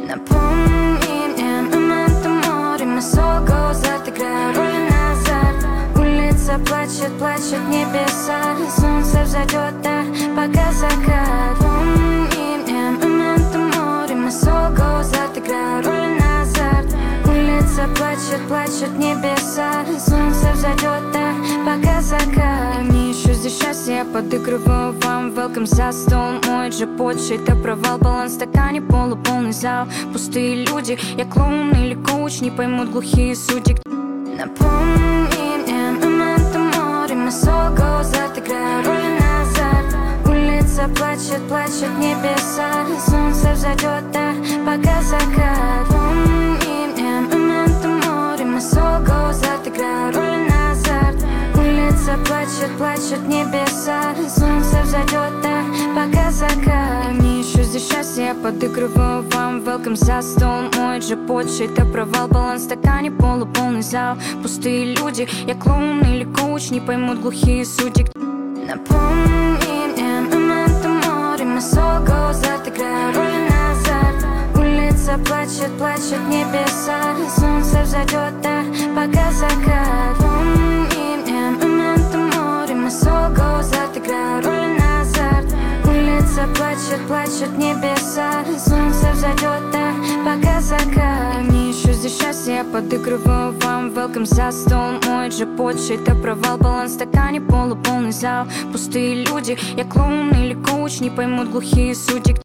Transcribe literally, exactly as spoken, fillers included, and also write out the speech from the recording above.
Напомни мне момент у моря, мы солго затыграю роль назад. Улица плачет, плачет небеса, солнце взойдет, да, пока закат. Помни мне момент у моря, мы солго затыграю роль назад. Улица плачет, плачет небеса, солнце взойдет, да, пока закат. Мне еще здесь счастье, я подыгрываю вам. Welcome за стол, мой джекпот, это провал. Баланс в стакане, полуполный зал. Пустые люди, я клоун или коуч, не поймут глухие судьи. Напомни мне момент у моря, мы солго затыграю роль назад. Улица плачет, плачет небеса, солнце взойдет, да, пока закат. Помни мне момент у моря, мы солго затыграю роль назад. Улица плачет, плачет небеса, солнце взойдет, да, пока закат. Мне еще здесь счастье, я подыгрываю вам. Welcome за стол, мой джекпот, это провал. Баланс в стакане, полуполный зал. Пустые люди, я клоун или коуч, не поймут глухие судьи. Напомни мне момент у моря, мы солго затыграю роль назад. Улица плачет, плачет небеса, солнце взойдет, да, пока закат. Помни мне момент у моря, мы солго затыграю роль назад. Улица плачет, плачет небеса, солнце взойдет, да, пока закат. Мне еще здесь счастье, я подыгрываю вам. Welcome за стол, мой джекпот, это провал. Баланс в стакане, полуполный зал. Пустые люди, я клоун или коуч, не поймут глухие судьи.